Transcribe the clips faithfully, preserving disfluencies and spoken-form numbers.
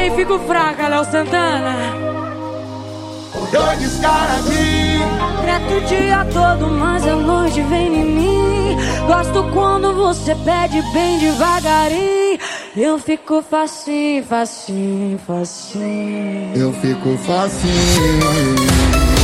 também fico fraca, Léo Santana. Dois caras aqui. Preto o dia todo, mas a noite vem em mim. Gosto quando você pede bem devagarinho. Eu fico facinho, facinho, facinho. Eu fico facinho.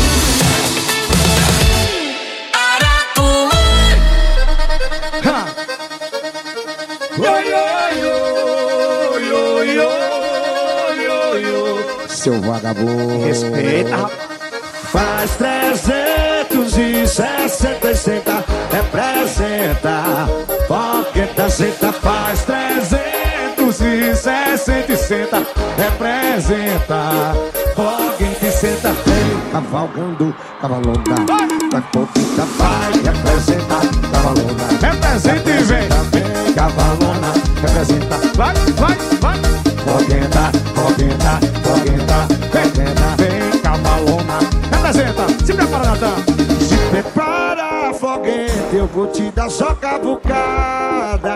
Seu vagabundo. Respeita. Faz trezentos e sessenta e senta, representa. Fogueta, senta, faz trezentos e sessenta e senta, representa. Fogueta, senta, vem cavalgando, cavalona. Vai pouquinha, vai, representa, cavalona. Representa e vem, vem cavalona, representa. Vai, vai, vai. Fogueta, fogueta, fogueta, fogueta, vem cavalona. Representa, se prepara, Natan. Se prepara, fogueta, eu vou te dar só cavucada.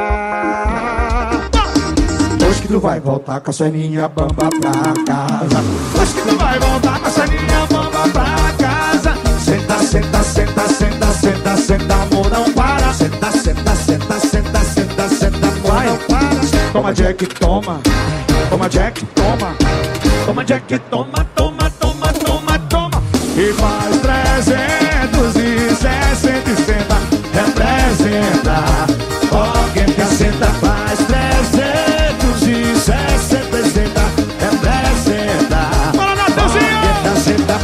Hoje que tu vai voltar com a ceninha bamba pra casa. Hoje que tu vai voltar com a ceninha bamba pra casa. Senta, senta, senta, senta, senta, senta, amor não para. Senta, senta, senta, senta, senta, senta, amor não para. Toma Jack, toma. Toma Jack, toma. Toma Jack, toma, toma, toma, toma, toma. E faz trezentos e sessenta e senta, representa. Alguém que assenta, faz trezentos e sessenta e senta, representa. Bora, Natanzinho! Alguém que assenta.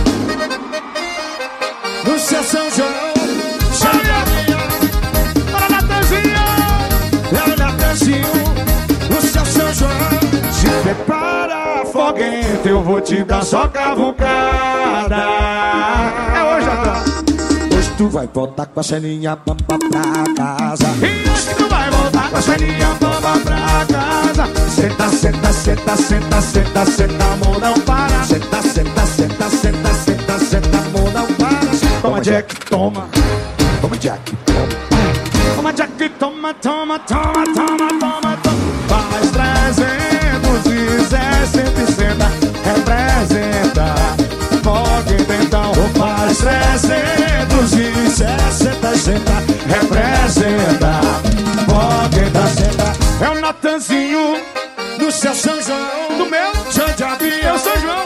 No seu São João, chama. Bora, Natanzinho! É o Natanzinho. No seu São João. Se prepara, foguete, eu vou te dar só cavucada. É hoje, Adão. Hoje tu vai voltar com a ceninha bamba pra casa. E hoje tu vai voltar com a ceninha bamba pra casa. Senta, senta, senta, senta, senta, senta, amor não para. Senta, senta, senta, senta, senta, senta, amor não para. Toma Jack, toma. Toma Jack, toma. Toma Jack, toma, toma, toma, toma, toma, toma. Faz trezentos e sessenta e senta, representa. Pode então, faz trezentos e sessenta e senta, representa. Pode então, senta. É o Natanzinho do seu São João, do meu São João, eu sou João.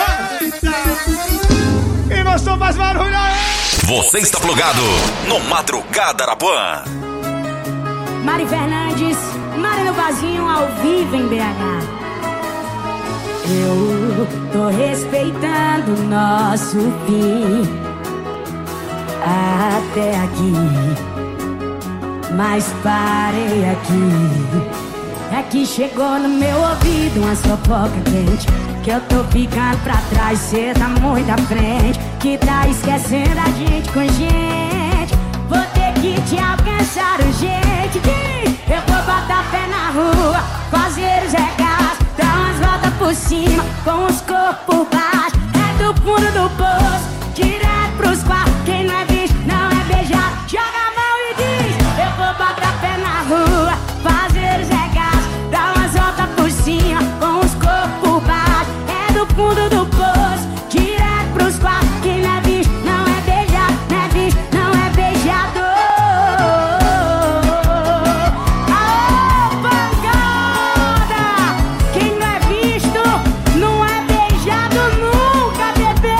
E nós somos mais barulho aí. Você está plugado no Madrugada Arapuã. Mari Fernandes, Mari no Vazinho, ao vivo em B H. Eu tô respeitando o nosso fim até aqui, mas parei aqui. É que chegou no meu ouvido uma fofoca quente, que eu tô ficando pra trás, cê tá muito à frente, que tá esquecendo a gente com gente. Vou ter que te alcançar urgente. Eu vou botar pé na rua, fazer os regaços, dar umas voltas por cima, com os corpos por baixo. É do fundo do poço, direto pros quartos. Quem não é visto, não é beijado. Joga a mão e diz: eu vou botar pé na rua, fazer os regaços, dar umas voltas por cima, com os corpos por baixo. É do fundo do poço, direto pros quartos. Quem não é visto, não é beijado. Não é visto, não é beijado. Aô, pancada! Quem não é visto, não é beijado nunca, bebê.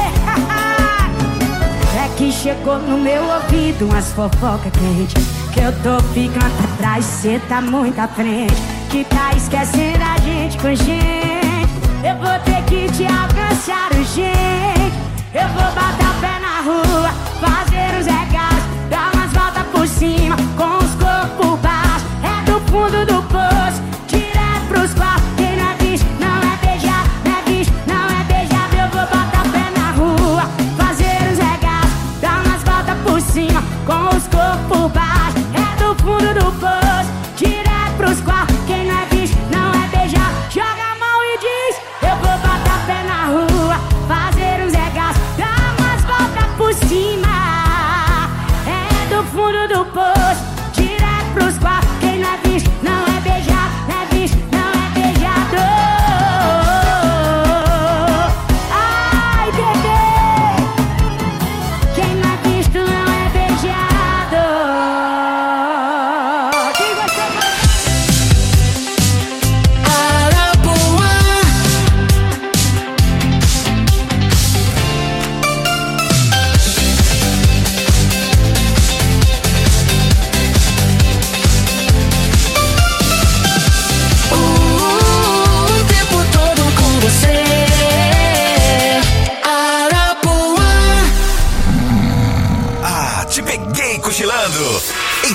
É que chegou no meu ouvido umas fofoca quente, que eu tô ficando pra trás, cê tá muito à frente, que tá esquecendo a gente com gente. Eu vou ter que te alcançar urgente. Eu vou botar pé na rua, fazer os regaços, dar umas voltas por cima, com os corpos por baixo. É do fundo do poço, direto pros quartos. Quem não é visto, não é beijado. Não é visto, não é beijado. Eu vou botar pé na rua, fazer os regaços, dar umas voltas por cima, com os corpos por baixo. É do fundo do poço, direto pros quartos. Quem não é visto, não é beijado. Joga a mão e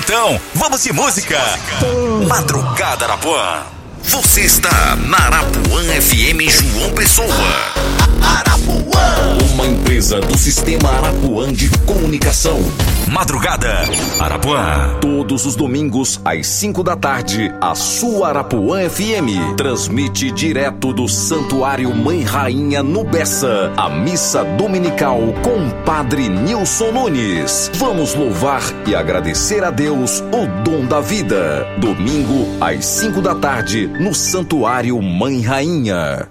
então, vamos de música. Madrugada Arapuã. Você está na Arapuã F M João Pessoa. Arapuã, uma empresa do Sistema Arapuã de Comunicação. Madrugada Arapuã. Todos os domingos às cinco da tarde, a sua Arapuã F M transmite direto do Santuário Mãe Rainha no Bessa a missa dominical com o Padre Nilson Nunes. Vamos louvar e agradecer a Deus o dom da vida. Domingo às cinco da tarde no Santuário Mãe Rainha.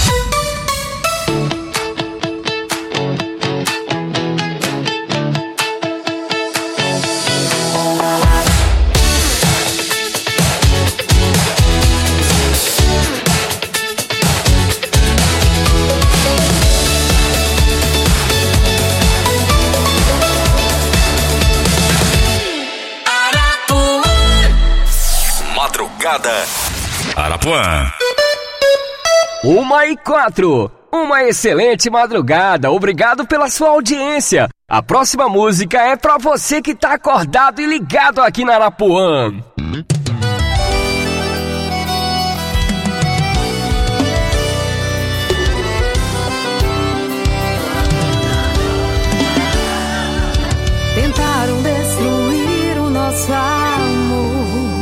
Arapuã. Uma e quatro. Uma excelente madrugada. Obrigado pela sua audiência. A próxima música é pra você que tá acordado e ligado aqui na Arapuã. Tentaram destruir o nosso amor.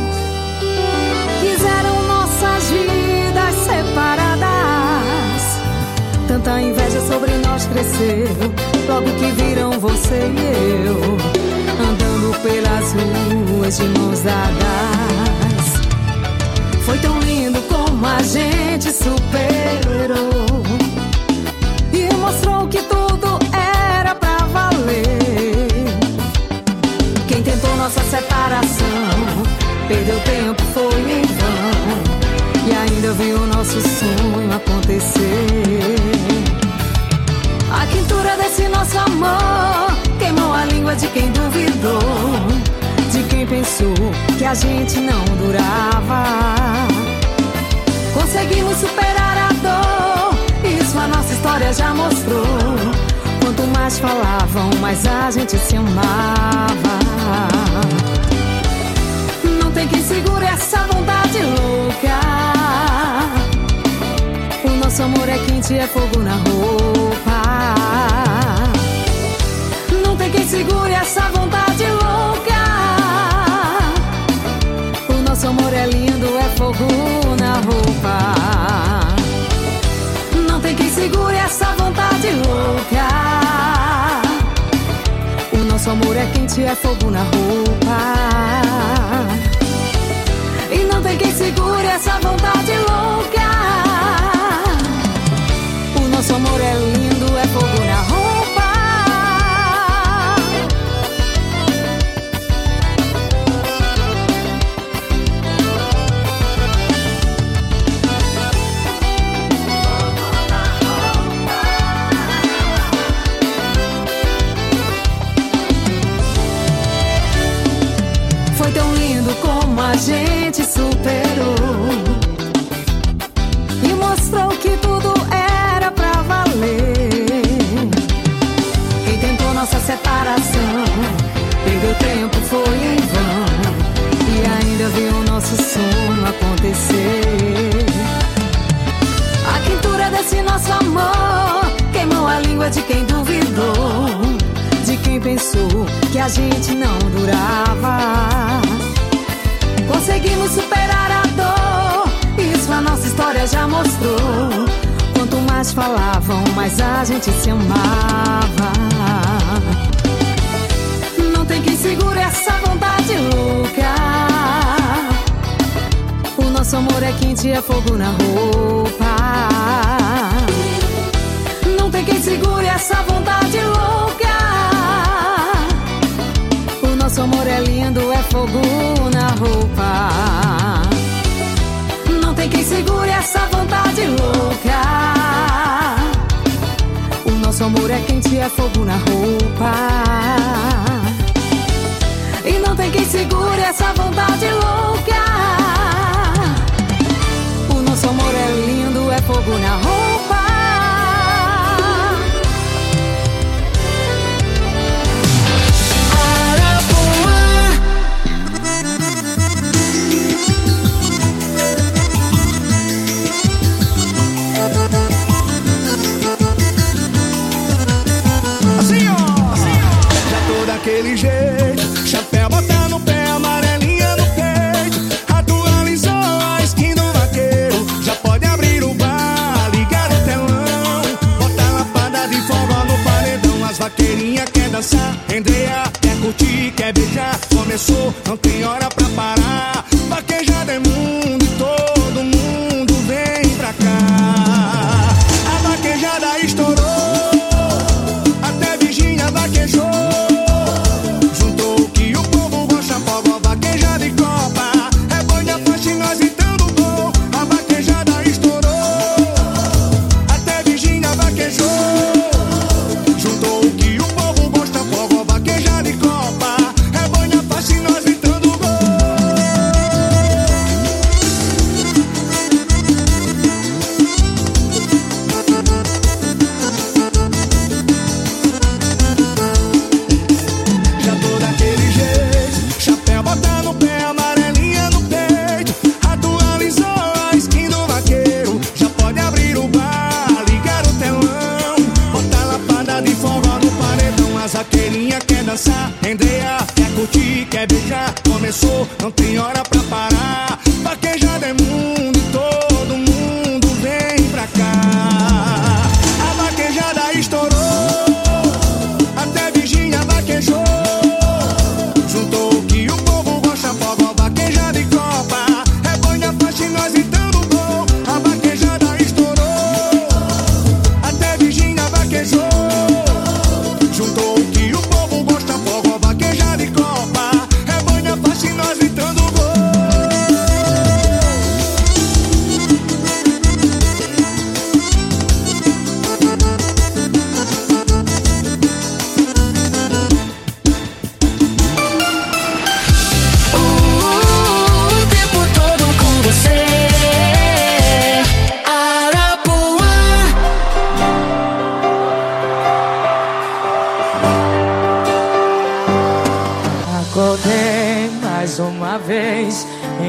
Quiseram nossas vidas separadas. Tanta inveja sobre nós cresceu. Logo que viram você e eu andando pelas ruas de mãos dadas. Foi tão lindo como a gente superou e mostrou que tudo era pra valer. Quem tentou nossa separação perdeu tempo, foi em vão, e ainda viu o nosso sonho acontecer. A quintura desse nosso amor queimou a língua de quem duvidou, de quem pensou que a gente não durava. Conseguimos superar a dor, isso a nossa história já mostrou. Quanto mais falavam, mais a gente se amava. Não tem quem segure essa vontade louca. O nosso amor é quente, é fogo na roupa. Não tem quem segure essa vontade louca. O nosso amor é lindo, é fogo na roupa. Não tem quem segure essa vontade louca. O nosso amor é quente, é fogo na roupa. E não tem quem segure essa vontade louca. O nosso amor é lindo, é fogo na roupa. Foi tão lindo como a gente superou e mostrou que tudo era pra valer. Quem tentou nossa separação perdeu tempo, foi em vão, e ainda viu o nosso sonho acontecer. A quintura desse nosso amor queimou a língua de quem duvidou, de quem pensou que a gente não durava. Conseguimos superar a dor, isso a nossa história já mostrou. Quanto mais falavam, mais a gente se amava. Não tem quem segure essa vontade louca. O nosso amor é quente, é fogo na roupa. Não tem quem segure essa vontade louca. O nosso amor é lindo, é fogo na roupa. Não tem quem segure essa vontade louca. O nosso amor é quente, é fogo na roupa. E não tem quem segure essa vontade louca. O nosso amor é lindo, é fogo na roupa.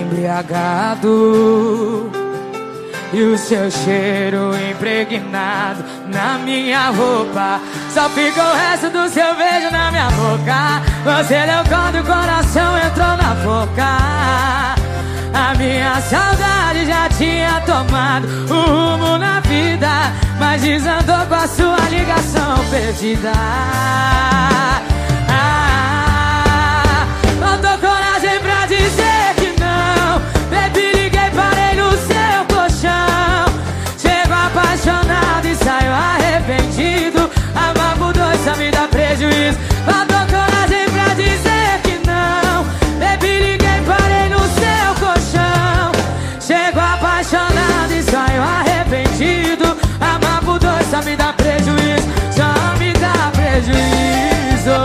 embriagado e o seu cheiro impregnado na minha roupa. Só fica o resto do seu beijo na minha boca. Você deu quando o coração entrou na boca. A minha saudade já tinha tomado o rumo na vida, mas desandou com a sua ligação perdida. Ah, faltou coragem pra dizer que não. Baby, liguei, parei no seu colchão. Chego apaixonado e saio arrependido. Amar por dois só me dá prejuízo. Faltou coragem pra dizer que não. Baby, liguei, parei no seu colchão. Chego apaixonado e saio arrependido. Amar por dois só me dá prejuízo. Só me dá prejuízo.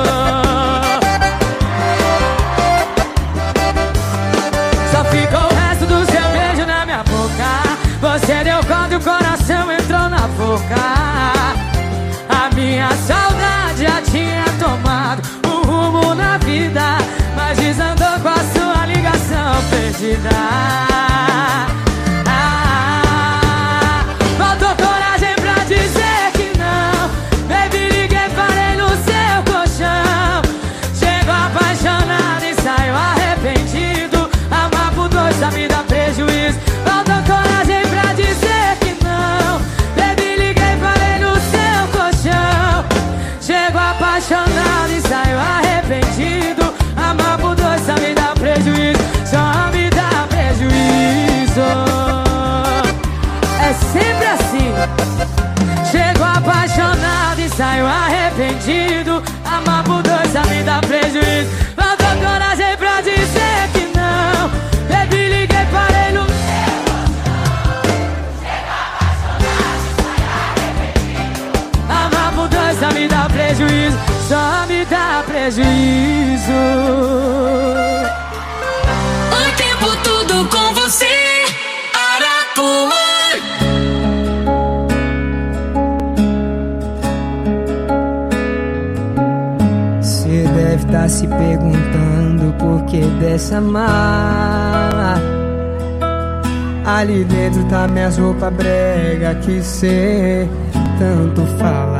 Só ficou o resto do seu beijo na minha boca. Você deu quando o coração entrou na boca. A minha saudade já tinha tomado o rumo na vida, mas desandou com a sua ligação perdida. Ah, faltou coragem pra dizer que não. Baby, liguei, parei no seu colchão. Chego apaixonado e saio arrependido. Amar por dois só me dá prejuízo. Faltou coragem pra dizer que não. Baby, liguei, parei no seu colchão. Chego apaixonado e saio arrependido. Amar por dois só me dá prejuízo. Só me dá prejuízo. É sempre assim. Chego apaixonado e saio arrependido. Amar por dois só me dá prejuízo. Faltou coragem pra dizer que não. Baby, liguei, parei no seu colchão. Chego apaixonado e saio arrependido. Amar por dois só me dá prejuízo. Só me dá prejuízo. O tempo todo com você, Arapuã. Cê deve tá se perguntando por que dessa mala. Ali dentro tá minhas roupas brega que cê tanto fala.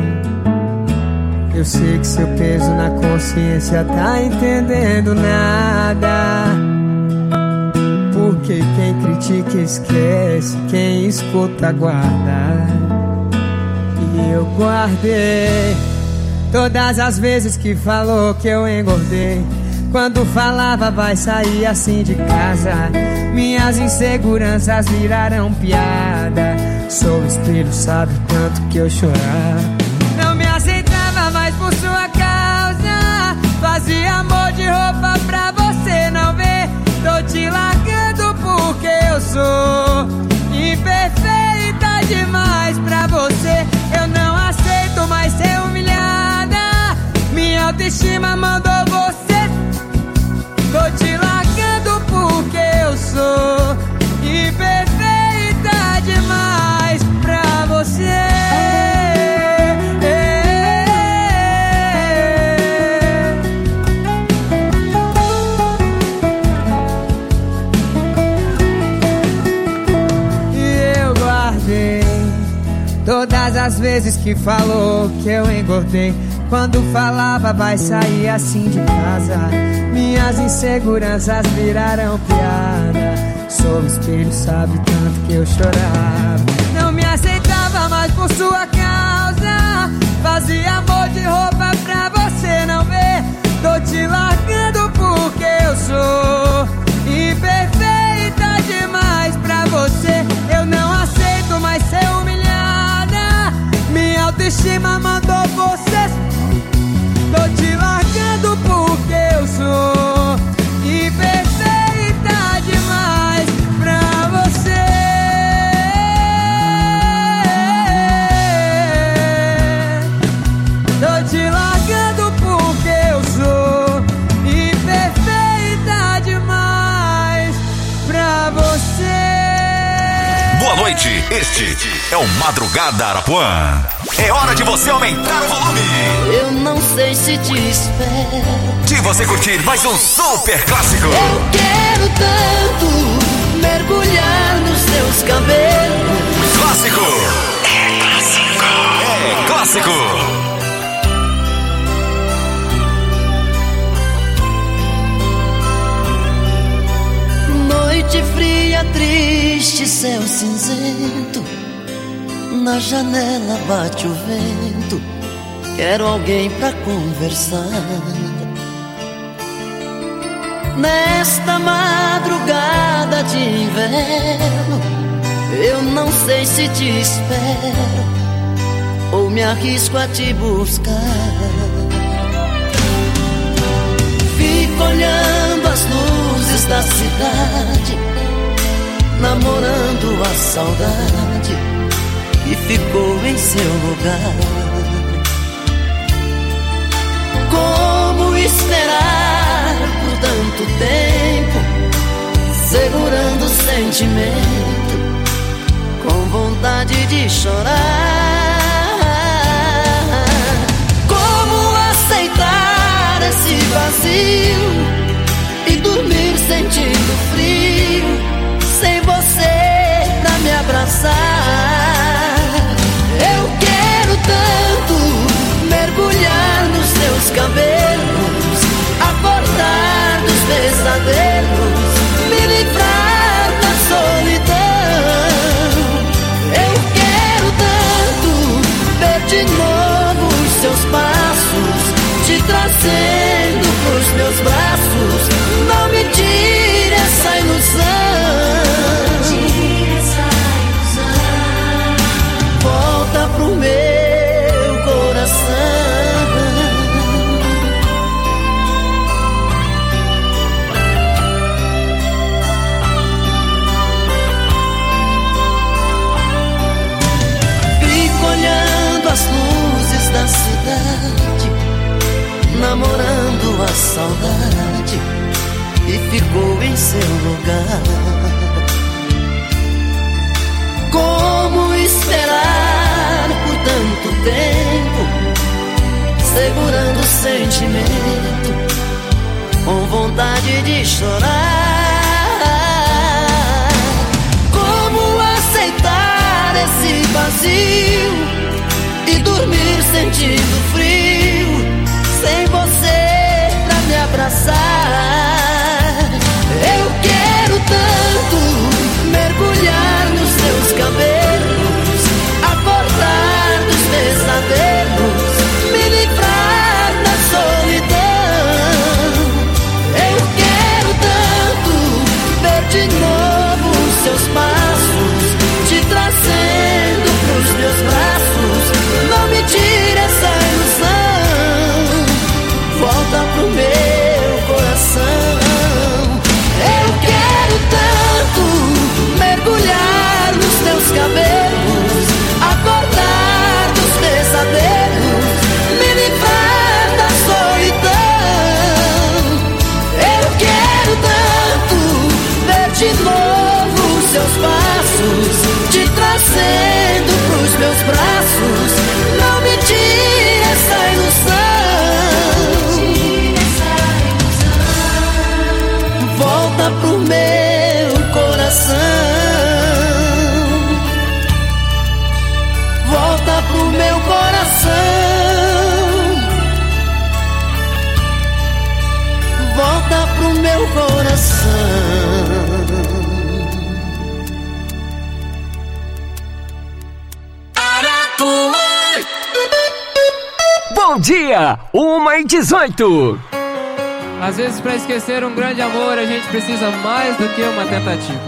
Eu sei que seu peso na consciência tá entendendo nada. Porque quem critica esquece, quem escuta guarda. E eu guardei todas as vezes que falou que eu engordei. Quando falava vai sair assim de casa. Minhas inseguranças viraram piada. Sou espelho, sabe o tanto que eu chorava. Não me aceitava mais por sua causa. Fazia amor de roupa pra você não ver. Tô te largando porque eu sou imperfeita demais pra você. Eu não aceito mais ser humilhada. Minha autoestima mandou você. Tô te largando porque eu sou imperfeita demais pra você. Todas as vezes que falou que eu engordei. Quando falava vai sair assim de casa. Minhas inseguranças viraram piada. Sou espelho, sabe tanto que eu chorava. Não me aceitava mais por sua causa. Fazia amor de roupa pra você não ver. Tô te largando porque eu sou imperfeita demais pra você. Eu não aceito mais ser humilhada. Minha autoestima mandou você. Tô te largando porque eu sou imperfeita demais pra você. Tô te largando porque eu sou imperfeita demais. Este é o Madrugada Arapuã. É hora de você aumentar o volume. Eu não sei se te espero. De você curtir mais um super clássico. Eu quero tanto mergulhar nos seus cabelos. Clássico. É clássico. É clássico. Noite fria, triste, céu cinzento. Na janela bate o vento. Quero alguém pra conversar. Nesta madrugada de inverno, eu não sei se te espero ou me arrisco a te buscar. Fico olhando as luzes da cidade, namorando a saudade que ficou em seu lugar. Como esperar por tanto tempo, segurando o sentimento, com vontade de chorar. Como aceitar esse vazio e dormir sentindo frio, sem você pra me abraçar? Eu quero tanto mergulhar nos seus cabelos, acordar dos pesadelos, me livrar da solidão. Eu quero tanto ver de novo os seus passos, te trazendo pros meus braços. Não me tire essa ilusão. Volta pro meu coração. As luzes da cidade, namorando a saudade que ficou em seu lugar. Como esperar por tanto tempo, segurando o sentimento, com vontade de chorar? Como aceitar esse vazio e dormir sentindo frio, sem você pra me abraçar? Eu quero tanto mergulhar nos seus cabelos, acordar dos pesadelos, me livrar da solidão. Eu quero tanto ver de novo os seus passos, te trazendo pros meus braços. Não me tire essa ilusão. Volta pro meu coração. Eu quero tanto mergulhar nos teus cabelos, acordar dos pesadelos, me livrar da solidão. Eu quero tanto ver de novo os seus passos, te trazendo pros meus braços. Não me tire essa ilusão. Volta pro meu coração. Volta pro meu coração. Volta pro meu coração. Bom dia, uma e dezoito. Às vezes, pra esquecer um grande amor, a gente precisa mais do que uma tentativa.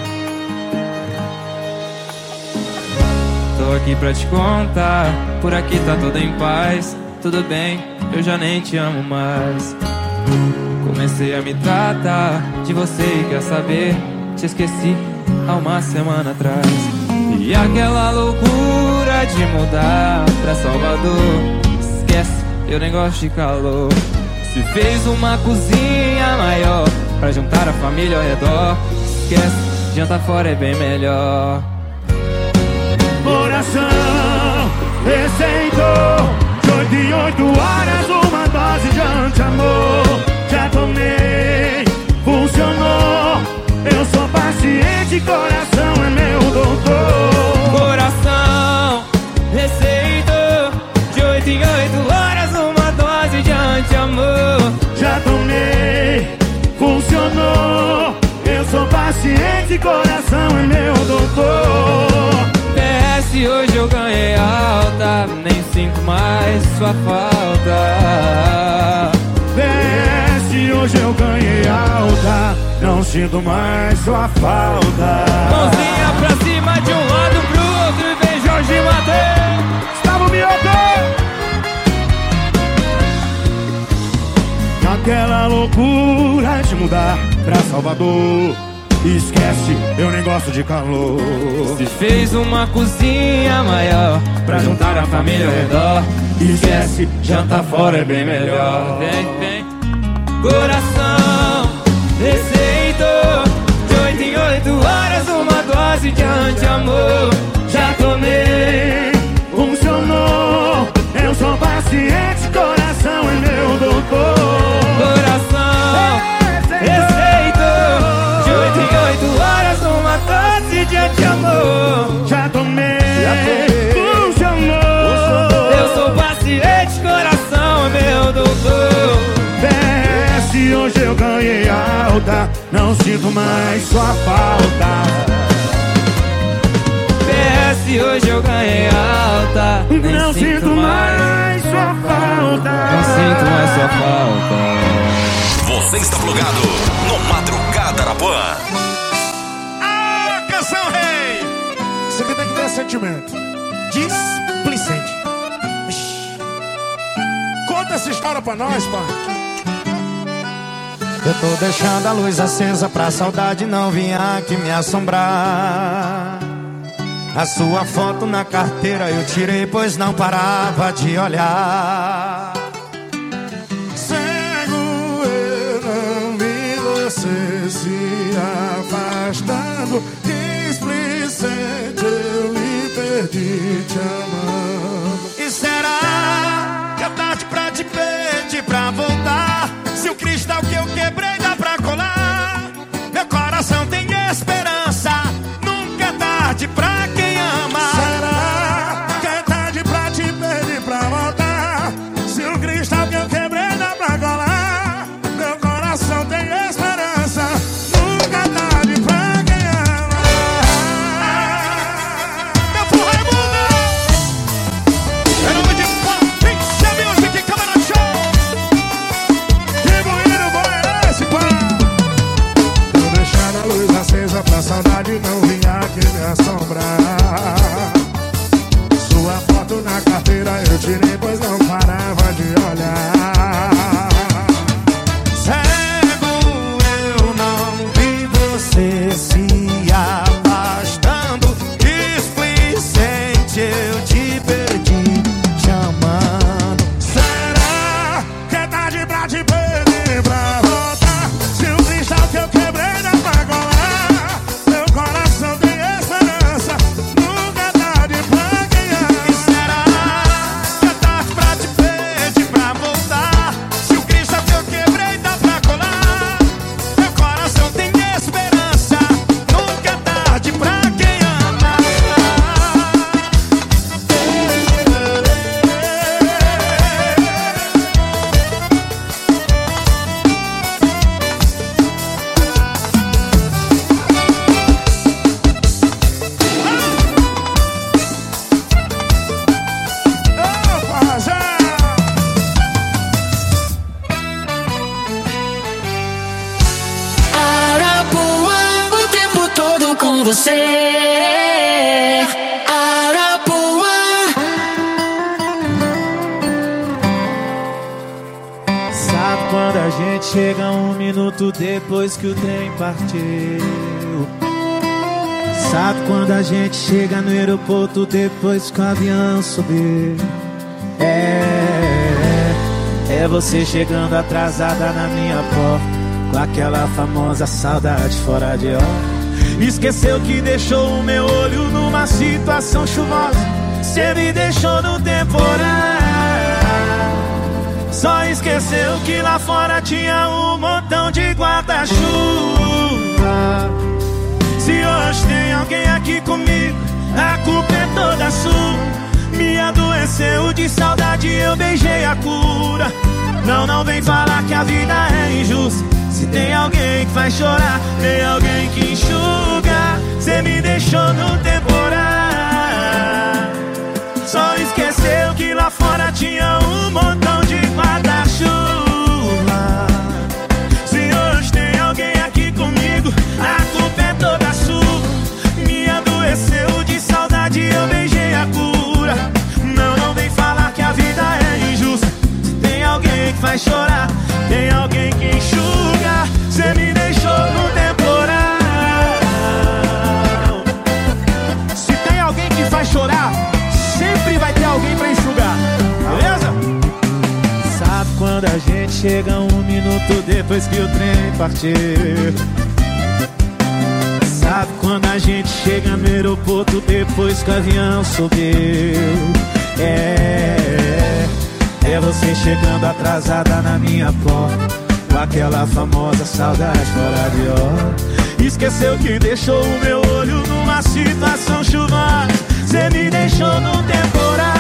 Tô aqui pra te contar, por aqui tá tudo em paz. Tudo bem, eu já nem te amo mais. Comecei a me tratar de você e quer saber, te esqueci há uma semana atrás. E aquela loucura de mudar pra Salvador, esquece, eu nem gosto de calor. Se fez uma cozinha maior pra juntar a família ao redor, esquece, jantar fora é bem melhor. nem sinto mais sua falta. Vê se hoje eu ganhei alta, não sinto mais sua falta. Mãozinha pra cima de um lado pro outro e vem Jorge Mateus. Gustavo Mioto! Naquela loucura de mudar pra Salvador, esquece, eu nem gosto de calor. Se fez uma cozinha maior pra juntar a família ao redor. Esquece, jantar fora é bem melhor. Vem, vem. Coração, receitou de oito em oito horas uma dose de anti-amor. Já tomei, funcionou. Eu sou paciente, coração é meu doutor. Coração, receitou de oito em oito horas uma dose de anti-amor. Já tomei, funcionou. Eu sou paciente, coração é meu doutor. Se hoje eu ganhei alta, não sinto mais sua falta. P S, hoje eu ganhei alta, nem não sinto, sinto mais, mais sua falta. Não sinto mais sua falta. Você está plugado no Madrugada Arapuã. Ah, canção rei! Isso aqui tem que ter sentimento. Displicente. Conta essa história pra nós, pai. Eu tô deixando a luz acesa pra saudade não vir aqui me assombrar. A sua foto na carteira eu tirei, pois não parava de olhar. Cego, eu não vi você se afastando. Displicente, eu me perdi te amando. E será que é tarde pra te pedir pra voltar? Se o cristal que eu quebrei dá pra colar, meu coração tem esperança, nunca é tarde pra quem ama. Será que é tarde pra te pedir pra voltar? Se o cristal que eu quebrei dá pra colar, meu coração tem esperança, nunca é tarde pra quem ama. Meu porra é mundo! Em nome de Patrícia Music, Câmara Show! Tô deixando a luz acesa pra saudade não vir aqui me assombrar. Sua foto na carteira eu tirei, pois não parava de olhar. Cego, eu não vi você se afastando. Displicente, eu te perdi te amando. Será que é tarde pra te pedir pra voltar? Se o cristal que eu quebrei dá pra colar, meu coração tem esperança, nunca é tarde pra quem ama. E será que é tarde pra te pedir pra voltar? Se o cristal que eu quebrei dá pra colar, meu coração tem esperança, nunca é tarde pra quem ama. Opa, já! Arapuã, o tempo todo com você. Arapuã. Sabe quando a gente chega um minuto depois que o trem partiu? Sabe quando a gente chega no aeroporto depois que o avião subiu? É, é você chegando atrasada na minha porta, com aquela famosa saudade fora de hora. Esqueceu que deixou o meu olho numa situação chuvosa. Cê me deixou no temporal. Só esqueceu que lá fora tinha um montão de guarda-chuva. Se hoje tem alguém aqui comigo, a culpa é toda sua. Me adoeceu de saudade, eu beijei a cura. Não, não vem falar que a vida é injusta. Se tem alguém que faz chorar, tem alguém que enxuga. Cê me deixou no temporal. Só esqueceu molhar, sempre vai ter alguém pra enxugar, beleza? Sabe quando a gente chega um minuto depois que o trem partiu? Sabe quando a gente chega no aeroporto depois que o avião subiu? É, é você chegando atrasada na minha porta, com aquela famosa saudade fora de hora. Esqueceu que deixou o meu olho numa situação chuvosa. Cê me deixou num temporal.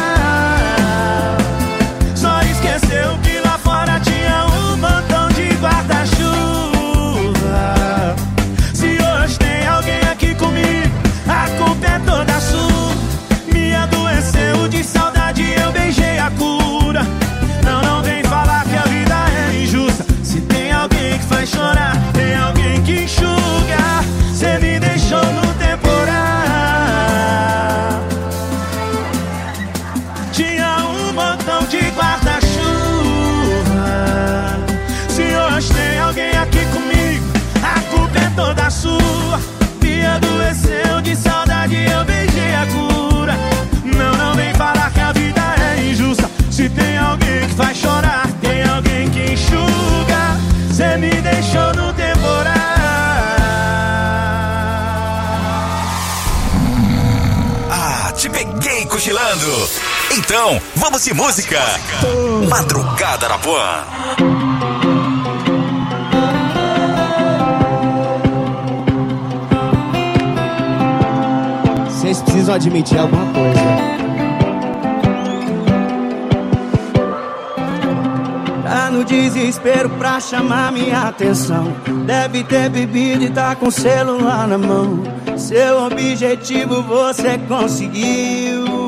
Só esqueceu que lá fora tinha um montão de guarda-chuva. Se hoje tem alguém aqui comigo, a culpa é toda sua. Me adoeceu de saudade, eu beijei a cura. Não, não vem falar que a vida é injusta. Se tem alguém que faz chorar, tem alguém que enxuga. Cê me deixou no temporal. Tinha um montão de guarda-chuva. Se hoje tem alguém aqui comigo, a culpa é toda sua. Me adoeceu de saudade, eu beijei a cura. Não, não vem falar que a vida é injusta. Se tem alguém que faz chorar, tem alguém que enxuga. Cê me deixou no temporal. Ah, te peguei cochilando. Então, vamos de música. Madrugada Arapuã. Vocês precisam admitir alguma coisa. Tá no desespero pra chamar minha atenção. Deve ter bebido e tá com o celular na mão. Seu objetivo você conseguiu.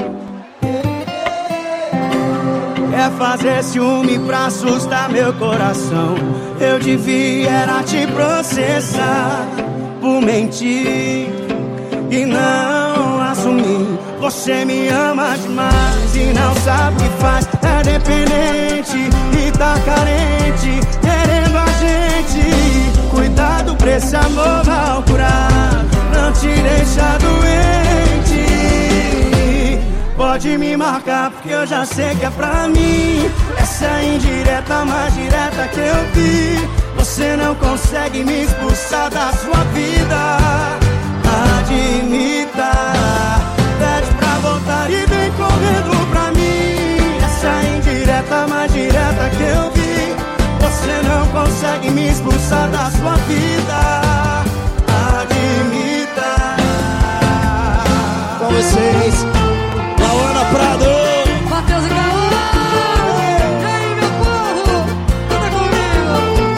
Quer fazer ciúme pra assustar meu coração. Eu devia era te processar por mentir e não assumir. Você me ama demais e não sabe o que faz. É dependente e tá carente, querendo a gente. Cuidado pra esse amor mal curado, não te deixa doente. Pode me marcar porque eu já sei que é pra mim. Essa é a indireta mais direta que eu vi. Você não consegue me expulsar da sua vida. Admita, pede pra voltar e vem correndo pra mim. Essa é a indireta mais direta que eu vi. Você não consegue me expulsar da sua vida. Admita. Com vocês, Lauana Prado, Matheus e Caô. E aí, meu povo, canta comigo.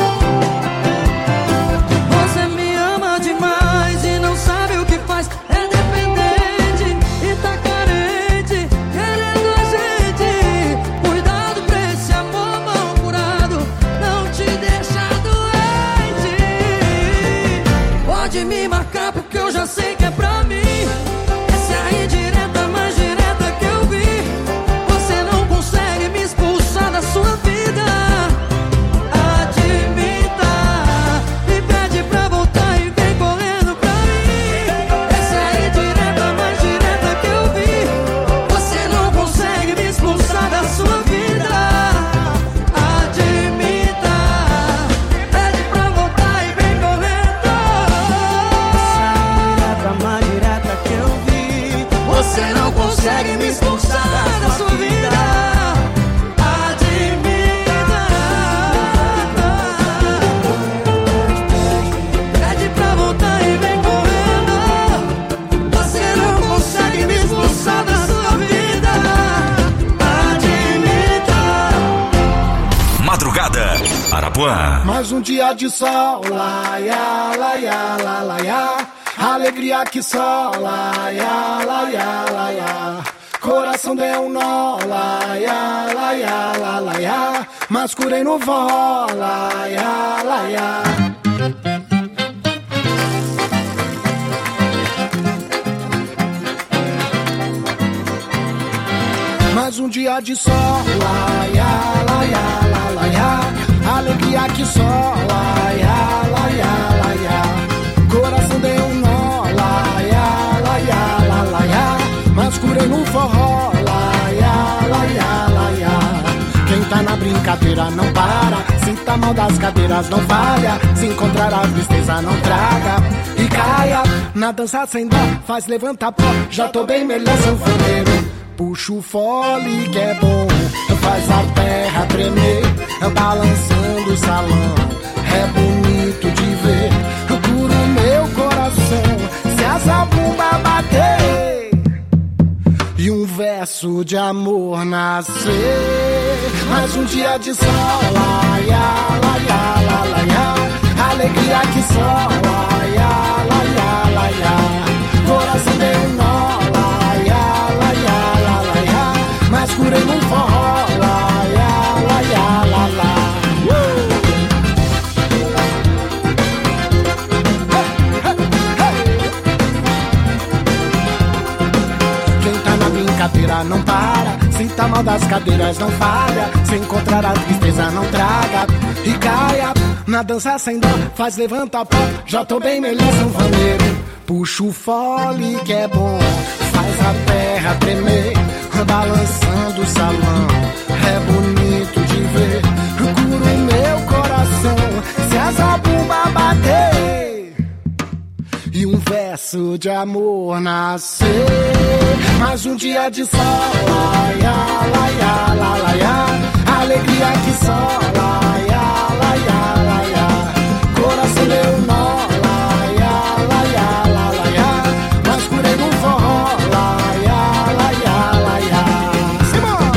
Você me ama demais e não sabe o que faz. É dependente e tá carente, querendo a gente. Cuidado pra esse amor mal curado, não te deixa doente. Pode me marcar porque eu já sei que é pra mim. Essa é a indireta mais direta que eu vi. Você não consegue me expulsar da sua vida. Admita e pede pra voltar e vem correndo pra mim. Essa é a indireta mais direta que eu vi. Você não consegue me expulsar da sua vida. Admita, pede pra voltar e vem correndo. Essa é a indireta mais direta que eu vi. Você não consegue me expulsar da sua vida. Admita, pede pra voltar e vem correndo. Você não consegue me expulsar da sua vida. Admita. Madrugada Arapuã. mais um dia de sol, laia, laia, la, laia. Alegria que só, laia, laia, laia. Coração deu um nó, laia, laia, la, laia. Mas curei no vó, laia, laia. Mais um dia de sol, laia, laia, la, laia. Alegria que só, laia, laia, laia. Coração deu um nó, laia, laia, la, laia. Mas curei no forró. Laia, laia, laia. Quem tá na brincadeira não para, sinta mal das cadeiras não falha, se encontrar a tristeza não traga e caia. Na dança sem dó, faz levantar pó, já tô bem melhor sanfoneiro. Puxa o fole que é bom, faz a terra tremer, balançando o salão, é bonito de ver. Cura o meu coração, se a zabumba bater e um verso de amor nascer. Mais um dia de sol, laia, laia, laia, laia. Alegria que só, laia, laia, laia. Coração deu um nó, laia, laia, laia, laia. Mas curei no forró, laia, laia, laia. Brincadeira não para, sinta mal das cadeiras não falha, se encontrar a tristeza não traga e caia. Na dança sem dó, faz levanta pó, já tô bem melhor sanfoneiro. Puxa o fole que é bom, faz a terra tremer, balançando o salão, é bonito de ver. Cura o meu coração, se a zabumba bater e um verso de amor nascer. Mais um dia de sol, laia, laia, laia, laia. Alegria que só, laia, laia, laia. Coração deu nó, laia, laia, laia, laia. Mas curei no forró, laia, laia, laia. Simão!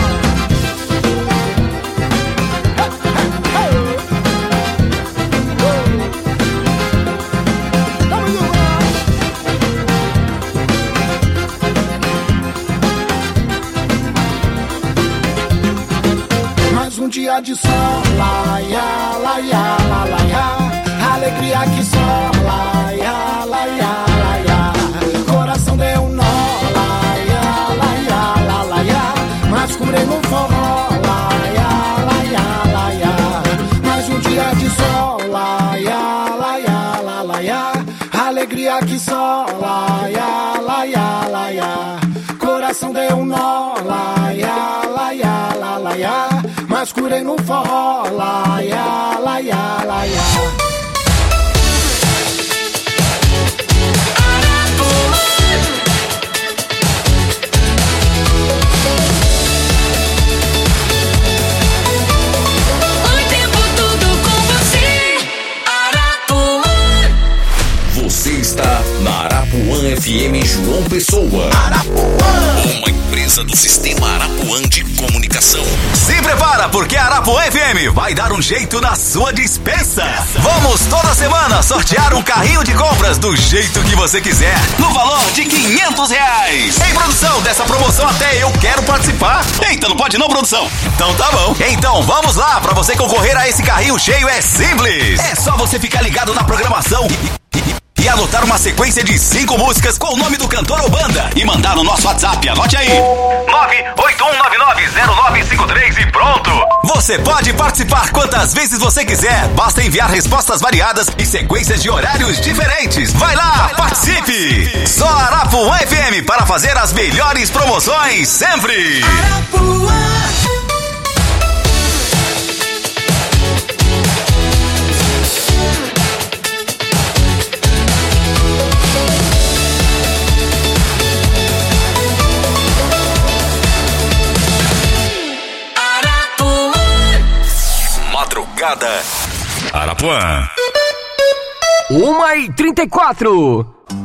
Um dia de sol, laia, laia, laia, laia. Alegria que só, laia, laia, laia. Coração deu um nó, laia, laia, laia, laia. Mas curei no forró, laia, laia, laia. Mais um dia de sol, laia, laia, laia, laia. Alegria que só, laia, laia, laia. Coração deu um nó, laia, laia, laia, laia. Mas curei no forró, laia, laia, laia. O tempo todo com você, Arapuã. Você está na Arapuã F M João Pessoa. Arapuã, uma empresa do Sistema Arapuã de Comunicação. Se prepara, porque a Arapuã F M vai dar um jeito na sua dispensa. Vamos toda semana sortear um carrinho de compras do jeito que você quiser, no valor de quinhentos reais. Em produção, dessa promoção até eu quero participar. Eita, não pode não, produção? Então tá bom. Então vamos lá, pra você concorrer a esse carrinho cheio é simples. É só você ficar ligado na programação e anotar uma sequência de cinco músicas com o nome do cantor ou banda e mandar no nosso WhatsApp. Anote aí: nove oito um nove nove zero nove cinco três e pronto. Você pode participar quantas vezes você quiser. Basta enviar respostas variadas e sequências de horários diferentes. Vai lá, Vai lá participe. participe! Só Arapuã F M para fazer as melhores promoções sempre. Arapuã. Madrugada Arapuã. Uma e trinta e quatro.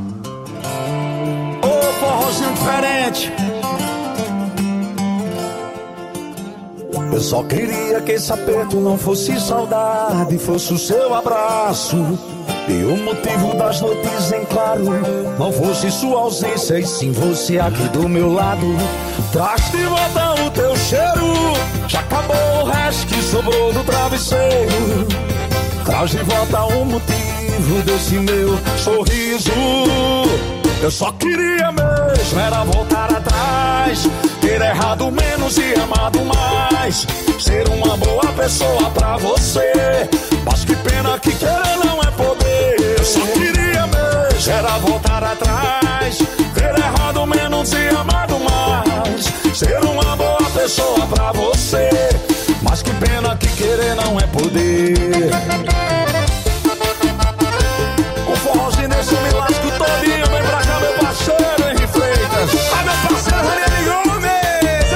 Ô, forrozinho diferente. Eu só queria que esse aperto não fosse saudade, fosse o seu abraço. E o motivo das noites em claro não fosse sua ausência, e sim você aqui do meu lado. Traz de volta o teu cheiro, já acabou o resto que sobrou do travesseiro. Traz de volta o motivo desse meu sorriso. Eu só queria mesmo era voltar atrás, ter errado menos e amado mais, ser uma boa pessoa pra você. Mas que pena que querer não é poder. Eu só queria mesmo era voltar atrás, ter errado menos e amado mais, você, mas que pena que querer não é poder. O forrozinho nesse eu me lasco todinho. Vem pra cá meu parceiro Henri Freitas. Ah, meu parceiro Ranieri Gomes.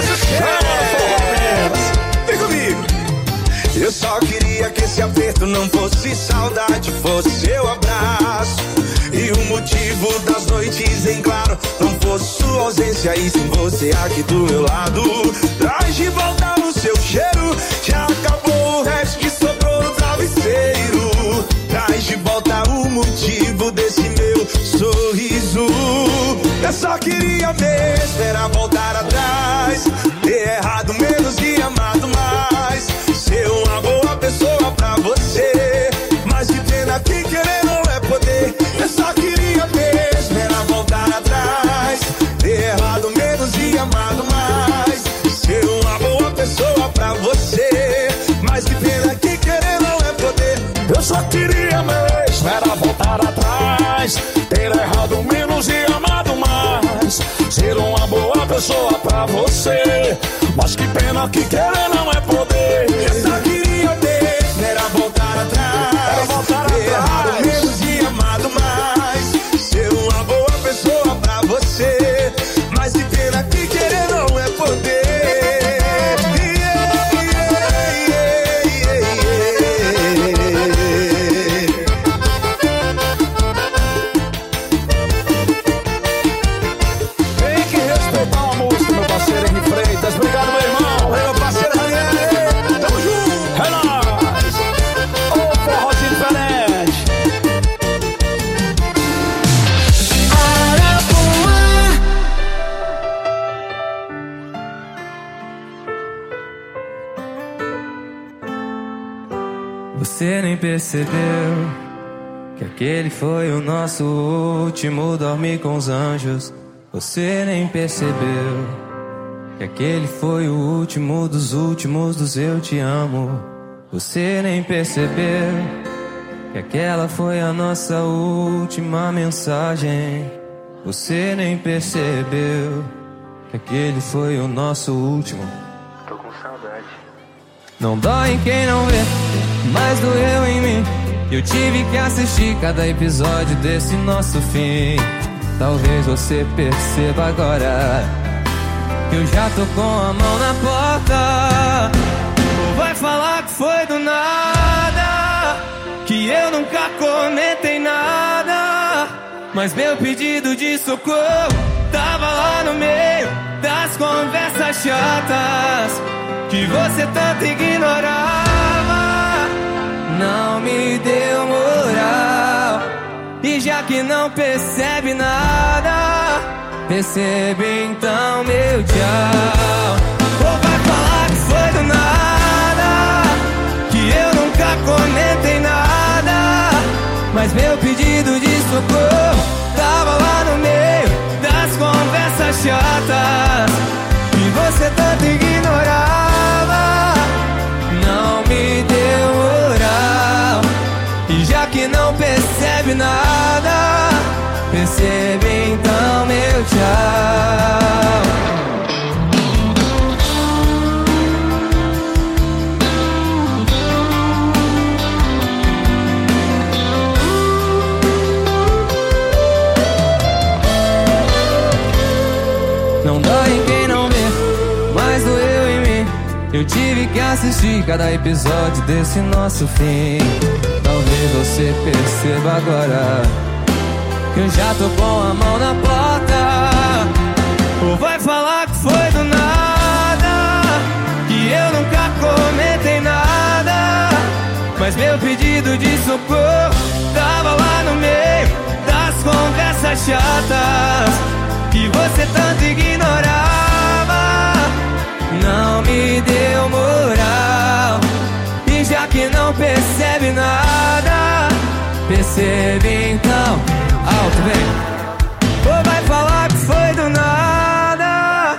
Vem comigo. Eu só queria que esse aperto não fosse saudade, fosse seu abraço. E o motivo das noites em claro não fosse sua ausência, e sem você aqui do meu lado. Traz de volta o seu cheiro, já acabou o resto que sobrou no travesseiro. Traz de volta o motivo desse meu sorriso. Eu só queria mesmo era voltar atrás, ter errado menos e amado mais, ser uma boa pessoa pra você, mas que pena que querer não é poder. Eu só queria mesmo era voltar atrás, ter errado menos e amado mais, ser uma boa pessoa pra você, mas que pena que querer não é poder. Eu só queria mesmo era voltar atrás, ter errado menos e amado mais, ser uma boa pessoa pra você, mas que pena que querer não é poder. Eu só queria mesmo era voltar atrás, era voltar ter errado atrás, menos e amado mais, ser uma boa pessoa pra você, mas que pena que querer não é poder. Obrigado, meu irmão. Meu parceiro Ranieri. Tamo junto. É nóis. Ô, forrozinho diferente. Você nem percebeu que aquele foi o nosso último dormir com os anjos. Você nem percebeu que aquele foi o último dos últimos dos eu te amo. Você nem percebeu que aquela foi a nossa última mensagem. Você nem percebeu que aquele foi o nosso último. Tô com saudade. Não dói em quem não vê, mas doeu em mim. Eu tive que assistir cada episódio desse nosso fim. Talvez você perceba agora que eu já tô com a mão na porta. Ou vai falar que foi do nada, que eu nunca comentei nada, mas meu pedido de socorro tava lá no meio das conversas chatas que você tanto ignorava. Não me deu moral, e já que não percebe nada, percebe então meu tchau. Ou vai falar que foi do nada, que eu nunca comentei nada, mas meu pedido de socorro tava lá no meio das conversas chatas que você tanto ignorava. Não me deu moral, e já que não percebe nada, percebe então meu tchau. Não dói em quem não vê, mas doeu em mim. Eu tive que assistir cada episódio desse nosso fim. Talvez você perceba agora que eu já tô com a mão na porta. Ou vai falar que foi do nada, que eu nunca comentei nada, mas meu pedido de socorro tava lá no meio das conversas chatas que você tanto ignorava. Não me deu moral, e já que não percebe nada, percebe então. Alto, vem. Ou vai falar que foi do nada,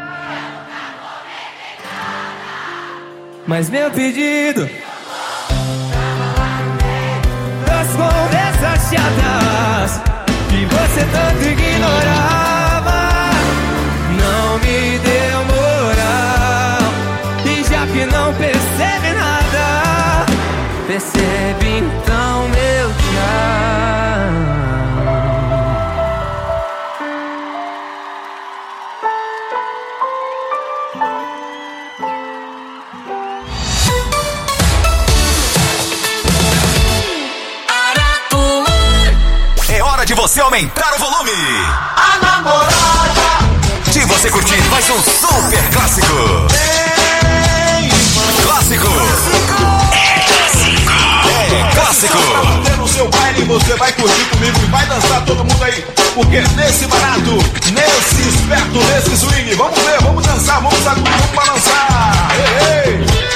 mas meu pedido das conversas chatas que você tanto ignorava. Não me deu moral, e recebe então meu tchau. É hora de você aumentar o volume. A namorada. De você curtir mais um super clássico. Ei, clássico. É clássico. É clássico. Pra bater no seu baile, você vai curtir comigo e vai dançar todo mundo aí. Porque nesse barato, nesse esperto, nesse swing, vamos ver, vamos dançar, vamos sacudir, vamos balançar. Ei, ei.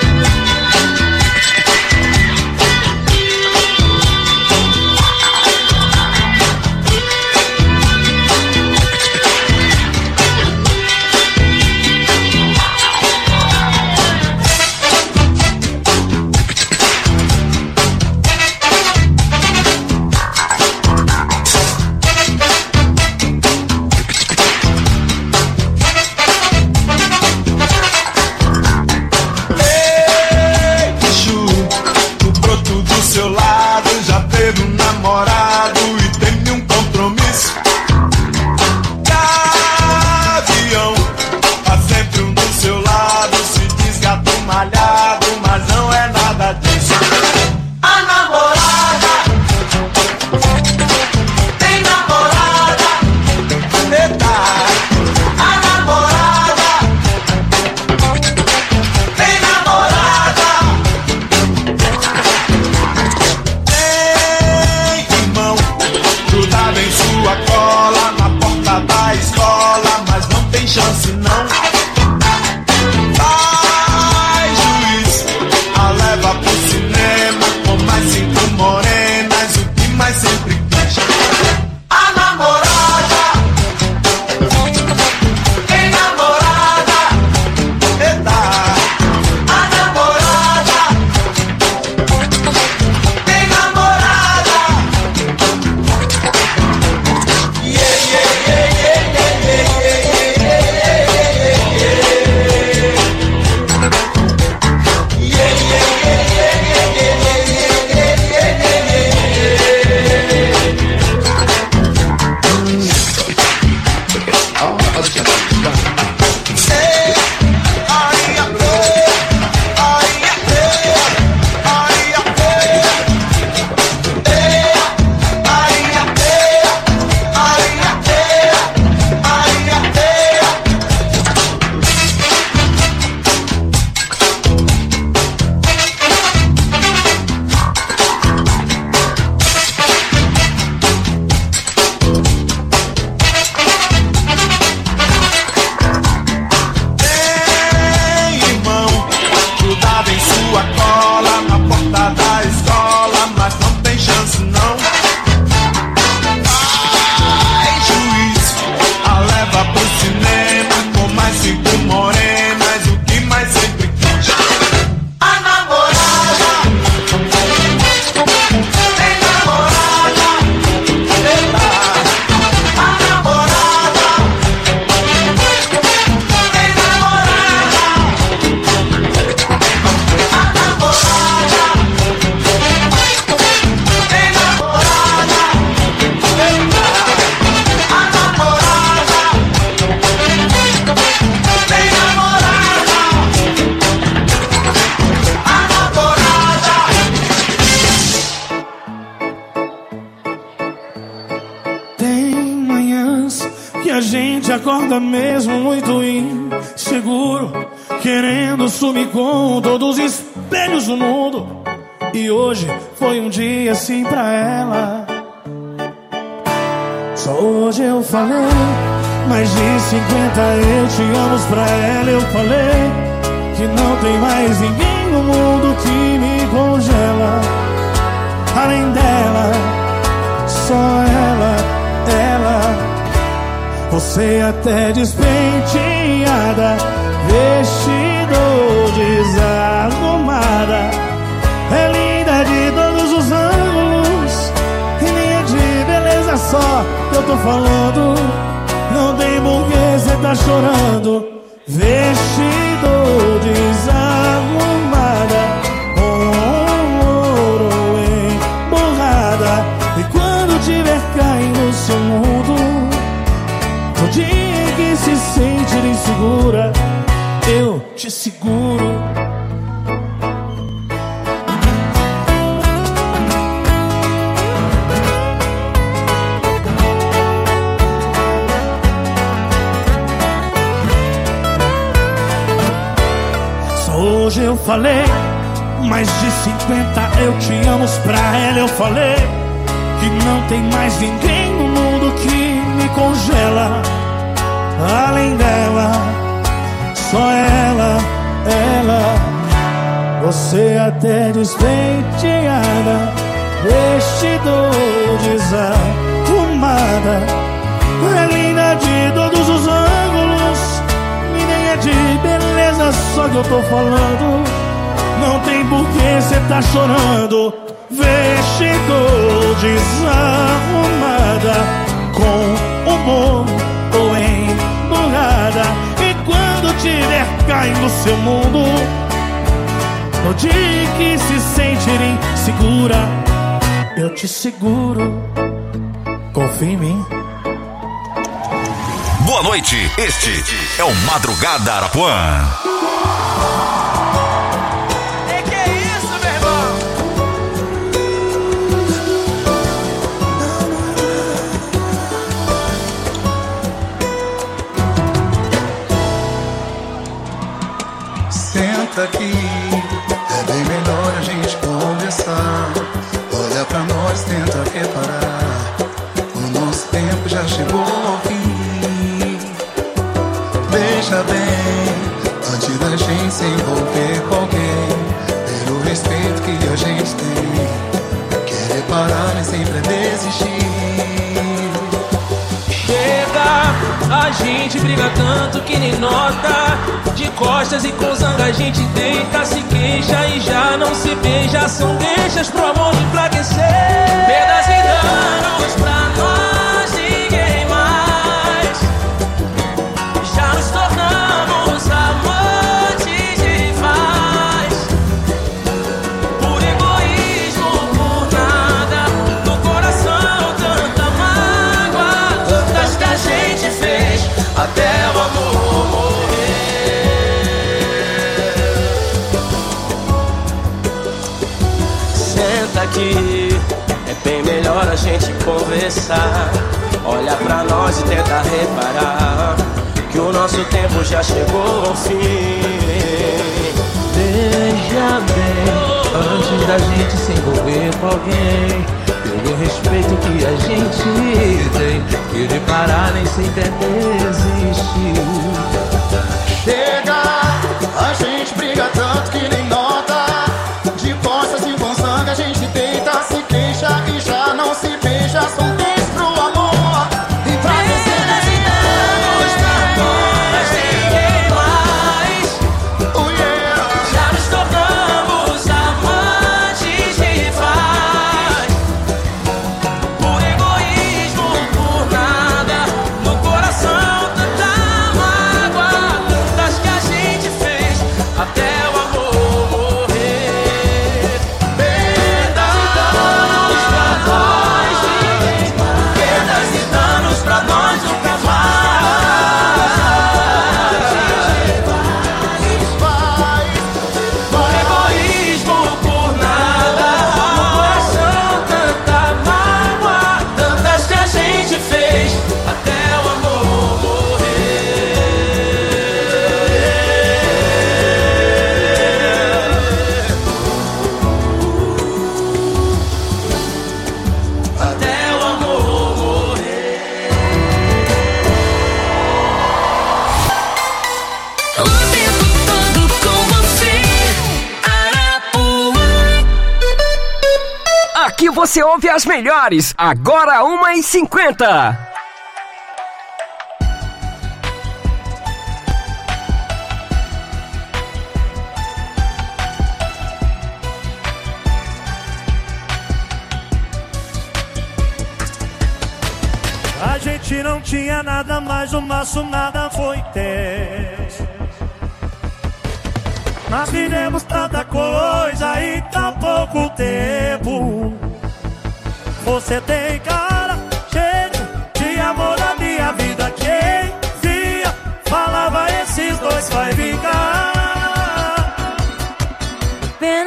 Acorda mesmo muito inseguro, querendo sumir com todos os espelhos do mundo. E hoje foi um dia assim pra ela. Só hoje eu falei mais de cinquenta eu te amo pra ela. Eu falei que não tem mais ninguém no mundo que me congela. Além dela, só ela, ela. Você até despenteada, vestido desarrumada, é linda de todos os ângulos, e linha de beleza só eu tô falando. Não tem porquê cê tá chorando. Vestido desarrumada, oh, oh, oh. sentir insegura, eu te seguro. Só hoje eu falei, mais de cinquenta eu te amo. Pra ela eu falei que não tem mais ninguém no mundo que me congela. Além dela, só ela, ela. Você até despenteada, vestidor desarrumada, é linda de todos os ângulos, e nem é de beleza só que eu tô falando. Não tem porquê cê tá chorando. Vestidor desarrumada, com humor ou emburrada. E quando tiver caindo seu mundo, no dia que se sentir insegura, eu te seguro. Confia em mim. Boa noite, este é o Madrugada Arapuã. Senta aqui, é bem melhor a gente conversar. Olha pra nós, tenta reparar, o nosso tempo já chegou ao fim. Veja bem, antes da gente se envolver com alguém, pelo respeito que a gente tem, querer parar nem sempre é desistir. Chega, a gente briga tanto que nem nota. De costas e com zanga a gente deita, se queixa e já não se beija. São deixas pro amor enfraquecer. Perdas e danos pra nós, ninguém mais. Já nos tornamos amantes rivais. Por egoísmo, por nada, no coração tanta mágoa, tantas que a gente fez até o amor morrer. Senta aqui, é bem melhor a gente conversar. Olha pra nós e tenta reparar que o nosso tempo já chegou ao fim. Veja bem, antes da gente se envolver com alguém, pelo respeito que a gente tem, querer parar nem sempre é desistir. Chega, a gente briga tanto que nem nota. De costas e com sangue a gente deita, se queixa e já não se beija. São três pro amor e pra descer nesse danos pra nós, ninguém mais. Oh yeah. Já nos tornamos amantes rivais. Por egoísmo, por nada, no coração tanta mágoa, tantas que a gente fez até o amor morrer. Perdas e danos pra nós, ninguém mais. Perdas e danos pra nós nunca mais. Por egoísmo, por nada, no coração tanta mágoa, tantas que a gente fez até o amor morrer. Até o amor morrer. O tempo todo com você, Arapuã. Aqui você ouve as melhores. Agora uma e cinquenta. A gente não tinha nada, mas o nosso nada foi ter. Nós vivemos tanta coisa em tão pouco tempo. Você tem cara cheia de amor na minha vida. Quem via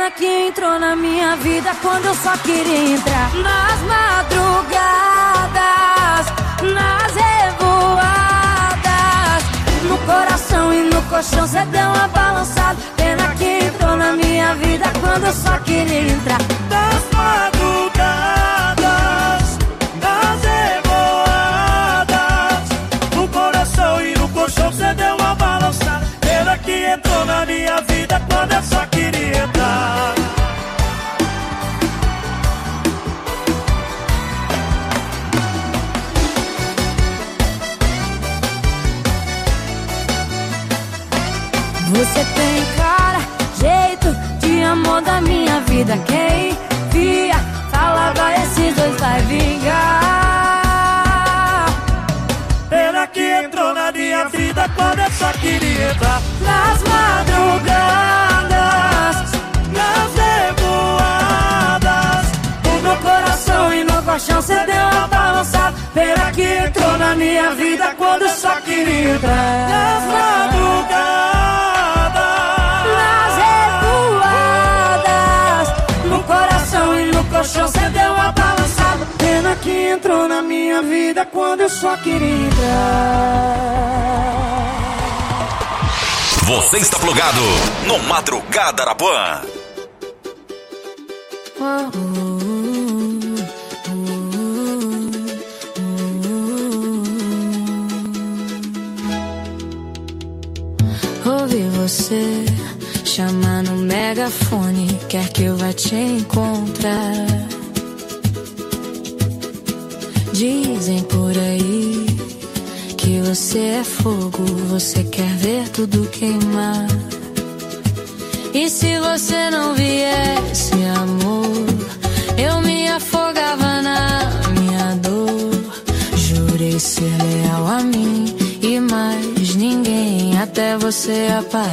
Pena que entrou na minha vida quando eu só queria entrar. Nas madrugadas, nas revoadas, no coração e no colchão cê deu uma balançada. Pena que entrou na minha vida quando eu só queria entrar. Das madrugadas, das revoadas, no coração e no colchão cê deu uma balançada. Pena que entrou na minha vida quando eu só queria entrar. Você tem cara, jeito de amor da minha vida. Quem via, falava esses dois vai vingar. Pena que entrou na minha vida quando eu só queria entrar. Nas madrugadas, nas revoadas, no meu coração e no colchão cê deu uma balançada. Pena que entrou na minha vida quando eu só queria entrar. Nas madrugadas, nas revoadas, no coração e no colchão cê deu uma balançada. Pena que entrou na minha vida quando eu só queria entrar. Você está plugado no Madrugada Arapuã. Ouvi você chamar no megafone, quer que eu vá te encontrar. Dizem por aí que você é fogo, você quer ver tudo queimar. E se você não viesse, amor, eu me afogava na minha dor. Jurei ser leal a mim e mais ninguém até você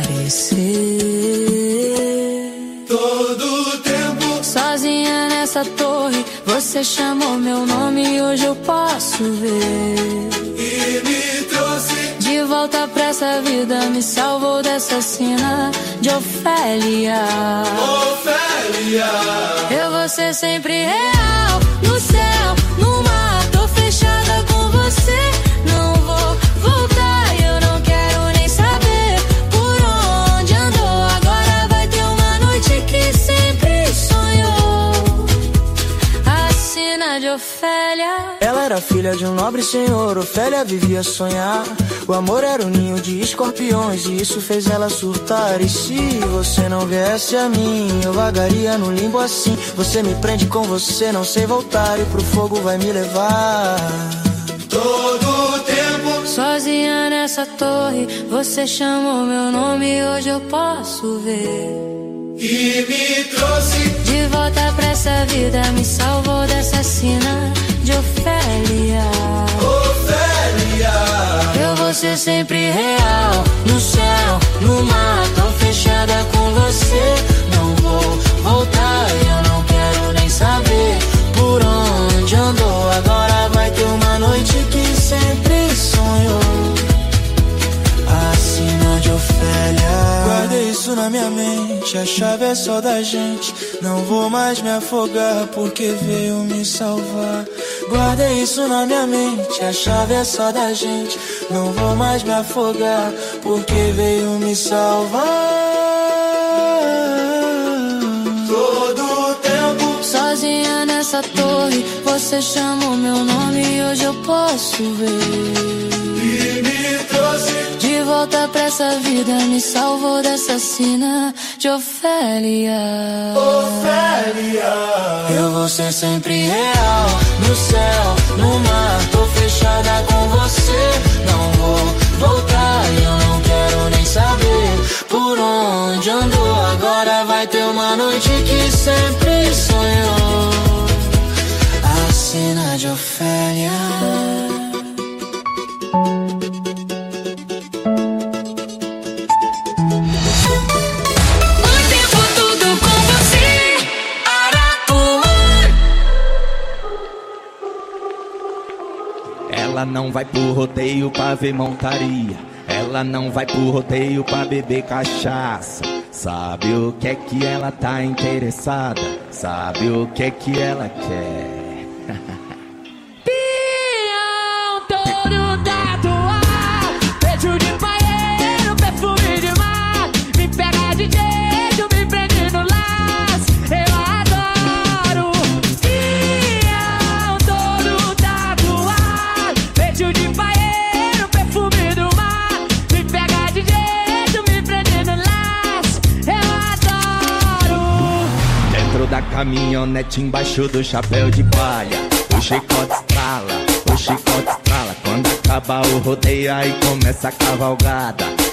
aparecer. todo tempo sozinha nessa torre, você chamou meu nome e hoje eu posso ver. E me trouxe de volta pra essa vida, me salvou dessa cena de Ofélia. Ofélia, eu vou ser sempre real, no céu, no mar, tô fechada com você, não vou voltar, eu não quero nem saber por onde andou. Agora vai ter uma noite que sempre sonhou, a cena de Ofélia. Ela era filha de um nobre senhor, Ofélia vivia a sonhar. O amor era um ninho de escorpiões e isso fez ela surtar. E se você não viesse a mim, eu vagaria no limbo assim. Você me prende com você, não sei voltar, e pro fogo vai me levar. Todo tempo sozinha nessa torre, você chamou meu nome e hoje eu posso ver. E me trouxe de volta pra essa vida, me salvou dessa cena de Ofélia. Ofélia, eu vou ser sempre real, no céu, no mar, tô fechada com você, não vou voltar, eu não quero nem saber por onde andou. Agora vai ter uma noite que sempre sonhou, a cena de Ofélia. Guardei isso na minha mente, a chave é só da gente. Não vou mais me afogar porque veio me salvar. Guardei isso na minha mente, a chave é só da gente. Não vou mais me afogar porque veio me salvar. Todo tempo sozinha nessa torre, você chamou meu nome e hoje eu posso ver. E me trouxe de volta pra essa vida, me salvou dessa cena de Ofélia. Ofélia, eu vou ser sempre real, no céu, no mar, tô fechada com você, não vou voltar, eu não quero nem saber por onde andou. Agora vai ter uma noite que sempre sonhou, a cena de Ofélia. Ela não vai pro rodeio pra ver montaria, ela não vai pro rodeio pra beber cachaça. Sabe o que é que ela tá interessada? Sabe o que é que ela quer? Pião, touro tatuado, beijo de paeiro, perfume de mar. Me pega de jeito, me prende no laço, eu adoro. Pião, touro tatuado, beijo de paeiro, perfume do mar. Me pega de jeito, me prende no laço, eu adoro. Dentro da caminhonete, embaixo do chapéu de palha, o chicote estrala, o chicote estrala. Quando acaba o rodeio, aí começa a cavalgada.